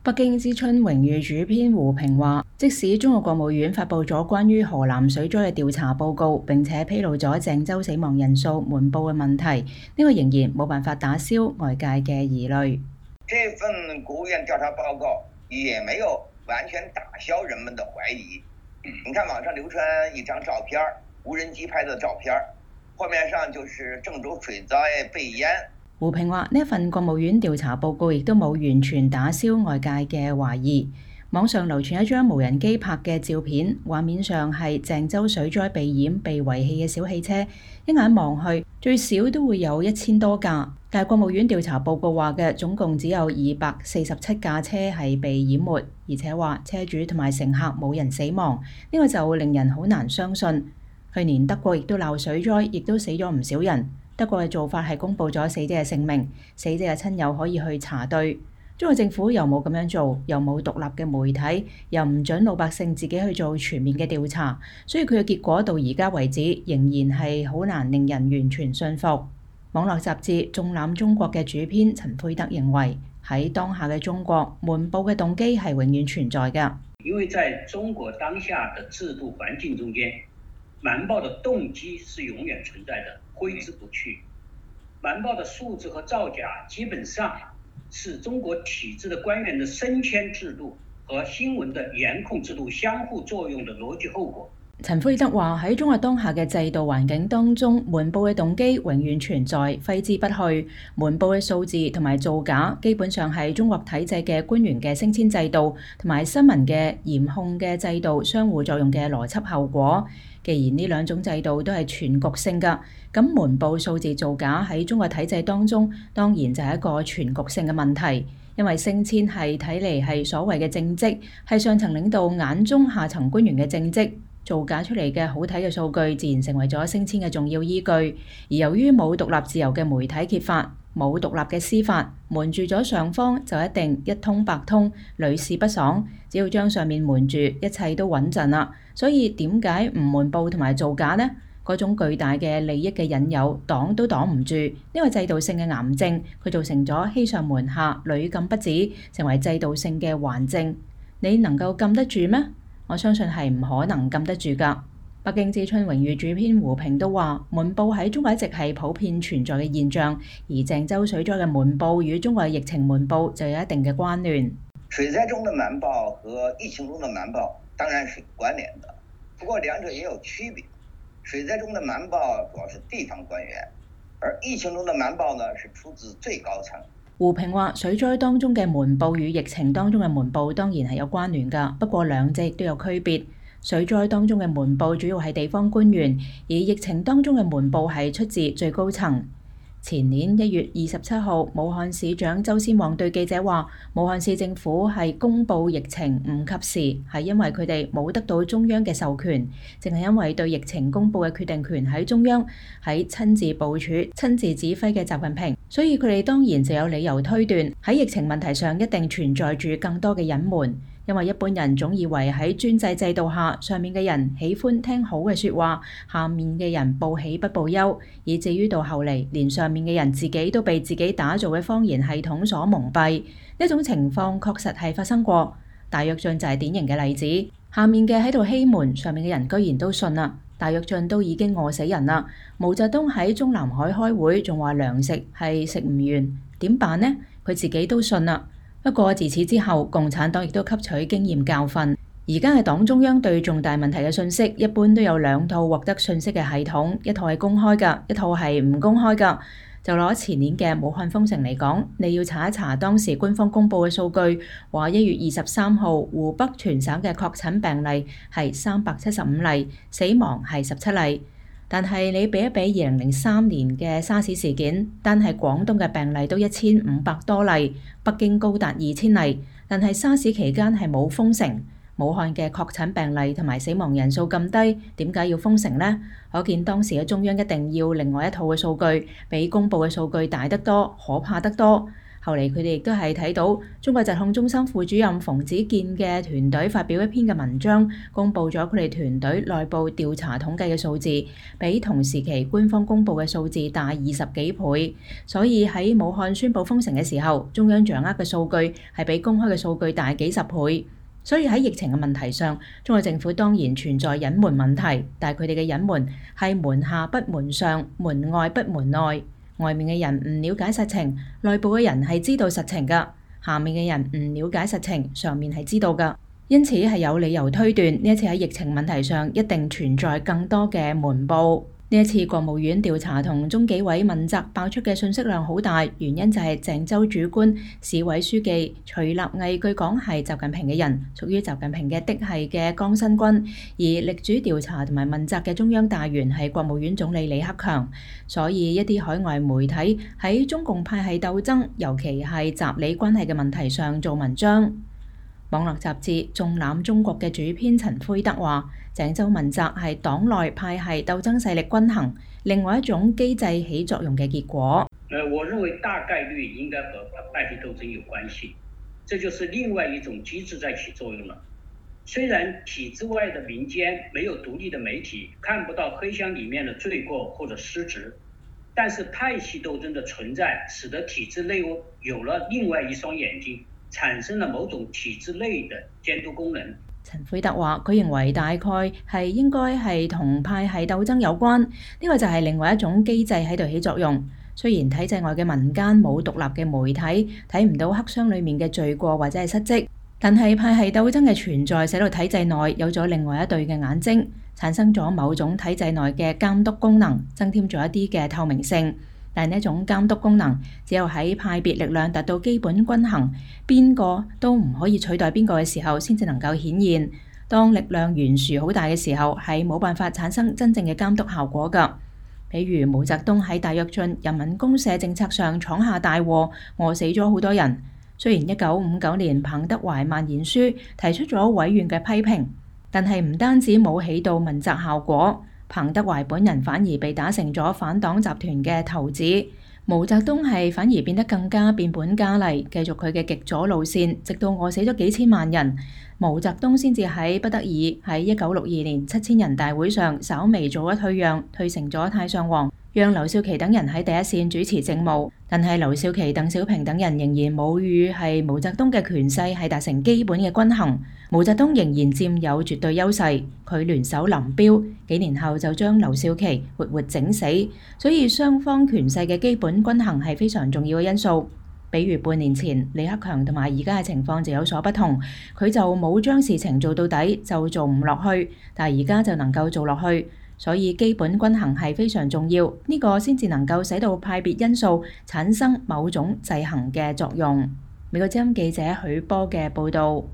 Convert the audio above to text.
北京之春榮譽主編胡平話，即使中國國務院發布咗關於河南水災嘅調查報告，並且披露咗鄭州死亡人數瞞報嘅問題，呢個仍然冇辦法打消外界嘅疑慮。 這份國務院調查報告也沒有完全打消人們的懷疑。你看網上流傳一張照片，無人機拍的照片，畫面上就是鄭州水災被淹。 胡平話：呢一份國務院調查報告亦都冇完全打消外界嘅懷疑。網上流傳一張無人機拍嘅照片，畫面上係鄭州水災被淹被遺棄嘅小汽車，一眼望去最少都會有1000多架，但係國務院調查報告話嘅總共只有247架車係被淹沒，而且話車主同埋乘客冇人死亡，呢個就令人好難相信。去年德國亦都鬧水災，亦都死咗唔少人。德國嘅做法係公佈咗死者嘅姓名，死者嘅親友可以去查對。中國政府又冇咁樣做，又冇獨立嘅媒體，又唔準老百姓自己去做全面嘅調查，所以佢嘅結果到而家為止仍然係好難令人完全信服。網絡雜誌《縱覽中國》嘅主編陳輝德認為，喺當下嘅中國，瞞報嘅動機係永遠存在嘅。 因為在中國當下的制度環境中間，瞞報的動機是永遠存在的，揮之不去。瞞報的數字和造假基本上是中國體制的官員的升遷制度和新聞的嚴控制度相互作用的邏輯後果。 陳輝德話：喺中國當下嘅制度環境當中，瞞報嘅動機永遠存在，揮之不去。瞞報嘅數字同埋造假，基本上係中國體制嘅官員嘅升遷制度同埋新聞嘅嚴控嘅制度相互作用嘅邏輯後果。既然呢兩種制度都係全局性㗎，咁瞞報數字造假喺中國體制當中，當然就係一個全局性嘅問題。因為升遷係睇嚟係所謂嘅政績，係上層領導眼中下層官員嘅政績。造假出嚟嘅好睇嘅數據，自然成為咗升遷嘅重要依據。而由於冇獨立自由嘅媒體揭發，冇獨立嘅司法，瞞住咗上方就一定一通百通，屢試不爽。只要將上面瞞住，一切都穩陣啦。所以點解唔瞞報同埋造假呢？嗰種巨大嘅利益嘅引誘，擋都擋唔住。呢個制度性嘅癌症，佢造成咗欺上瞞下，屢禁不止，成為制度性嘅頑症。你能夠禁得住咩？我相信係唔可能禁得住㗎。北京之春榮譽主編胡平都話：瞞報喺中國一直係普遍存在嘅現象，而鄭州水災嘅瞞報與中國嘅疫情瞞報就有一定嘅關聯。 水災中的瞞報和疫情中的瞞報當然是有關聯的，不過兩者也有區別。水災中的瞞報主要是地方官員，而疫情中的瞞報呢是出自最高層。 胡平話：水災當中嘅瞞報與疫情當中嘅瞞報當然係有關聯㗎，不過兩者亦都有區別。水災當中嘅瞞報主要係地方官員，而疫情當中嘅瞞報係出自最高層。前年1月27號，武漢市長周先旺對記者話：武漢市政府係公佈疫情唔及時，係因為佢哋冇得到中央嘅授權，淨係因為對疫情公佈嘅決定權喺中央，喺親自部署、親自指揮嘅習近平，所以佢哋當然就有理由推斷喺疫情問題上一定存在住更多嘅隱瞞。因為一般人總以為喺專制制度下，上面嘅人喜歡聽好嘅説話，下面嘅人報喜不報憂，以至於到後嚟，連上面嘅人自己都被自己打造嘅謊言系統所蒙蔽。呢種情況確實係發生過，大躍進就係典型嘅例子。下面嘅喺度欺瞞，上面嘅人居然都信啦。大躍進都已經餓死人啦。毛澤東喺中南海開會，仲話糧食係食唔完，點辦呢？佢自己都信啦。不過自此之後，共產黨亦都吸取經驗教訓。而家嘅黨中央對重大問題嘅信息，一般都有兩套獲得信息嘅系統，一套係公開㗎，一套係唔公開㗎。就攞前年嘅武漢封城嚟講，你要查一查當時官方公佈嘅數據，話1月23號湖北全省嘅確診病例係375例，死亡係17例。但係你比一比2003年嘅沙士事件，單係廣東嘅病例都1500多例，北京高達2000例。但係沙士期間係冇封城，武漢嘅確診病例同埋死亡人數咁低，點解要封城呢？可見當時嘅中央一定要另外一套嘅數據，比公佈嘅數據大得多，可怕得多。 後嚟佢哋亦都係睇到中國疾控中心副主任馮子健嘅團隊發表一篇嘅文章，公佈咗佢哋團隊內部調查統計嘅數字，比同時期官方公佈嘅數字大20幾倍。所以喺武漢宣布封城嘅時候，中央掌握嘅數據係比公開嘅數據大幾十倍。所以喺疫情嘅問題上，中國政府當然存在隱瞞問題，但係佢哋嘅隱瞞係門下不門上，門外不門內。外面嘅人唔了解實情，內部嘅人係知道實情㗎；下面嘅人唔了解實情，上面係知道㗎。因此係有理由推斷，呢一次喺疫情問題上一定存在更多嘅瞞報。呢一次國務院調查同中紀委問責爆出嘅信息量好大，原因就係鄭州主官、市委書記徐立毅據講係習近平嘅人，屬於習近平嘅嫡系嘅江新軍，而力主調查同埋問責嘅中央大員係國務院總理李克強，所以一啲海外媒體喺中共派系鬥爭，尤其係習李關係嘅問題上做文章。網絡雜誌《縱覽中國》嘅主編陳輝德話：鄭州問責係黨內派系鬥爭勢力均衡，另外一種機制起作用嘅結果。 我認為大概率應該和派系鬥爭有關係，這就是另外一種機制在起作用了。雖然體制外的民間沒有獨立的媒體，看不到黑箱裡面的罪過或者失職，但是派系鬥爭的存在，使得體制內有了另外一雙眼睛，產生了某種體制內的監督功能。 陳輝德話：佢認為大概應該係同派系鬥爭有關，呢個就係另外一種機制喺度起作用。雖然體制外嘅民間冇獨立嘅媒體，睇唔到黑箱裡面嘅罪過或者係失職，但係派系鬥爭嘅存在，使到體制內有咗另外一對嘅眼睛，產生咗某種體制內嘅監督功能，增添咗一啲嘅透明性。但呢種監督功能，只有喺派別力量達到基本均衡，邊個都唔可以取代邊個嘅時候，先至能夠顯現。當力量懸殊好大嘅時候，係冇辦法產生真正嘅監督效果㗎。比如毛澤東喺大躍進人民公社政策上闖下大禍，餓死咗好多人。雖然1959年彭德懷萬言書提出咗委婉嘅批評，但係唔單止冇起到問責效果。彭德懷本人反而被打成咗反黨集團嘅頭子，毛澤東係反而變得更加變本加厲，繼續佢嘅極左路線，直到餓死咗幾千萬人。毛澤東先至喺不得已喺1962年7000人大會上稍微做咗退讓，退成咗太上皇，讓劉少奇等人喺第一線主持政務。但係劉少奇、鄧小平等人仍然冇與係毛澤東嘅權勢係達成基本嘅均衡。毛澤東仍然佔有絕對優勢，佢聯手林彪，幾年後就將劉少奇活活整死。所以雙方權勢嘅基本均衡係非常重要嘅因素。比如半年前李克強同埋而家嘅情況就有所不同，佢就冇將事情做到底，就做唔落去，但係而家就能夠做落去。所以基本均衡係非常重要，呢個先至能夠使到派別因素產生某種制衡嘅作用。美國之音記者許波嘅報導。